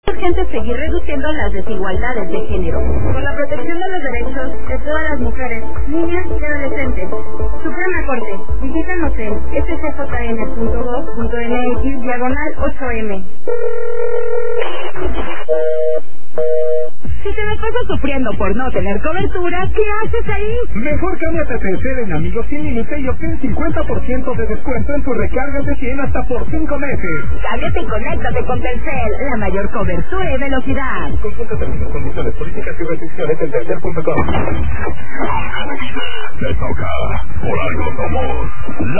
urgente seguir reduciendo las desigualdades de género. Por la protección de los derechos de todas las mujeres, niñas y adolescentes. Suprema Corte, visítanos en scjn.gov.mx/8M. Si te la pasas sufriendo por no tener cobertura, ¿qué haces ahí? Mejor cámbiate a Telcel en Amigos Sin Límite y obtén 50% de descuento en tus recargas de 100 hasta por 5 meses. Cámbiate y conéctate con Telcel, la mayor cobertura y velocidad. Consulta términos, condiciones, políticas y restricciones en telcel.com. Te toca, por algo somos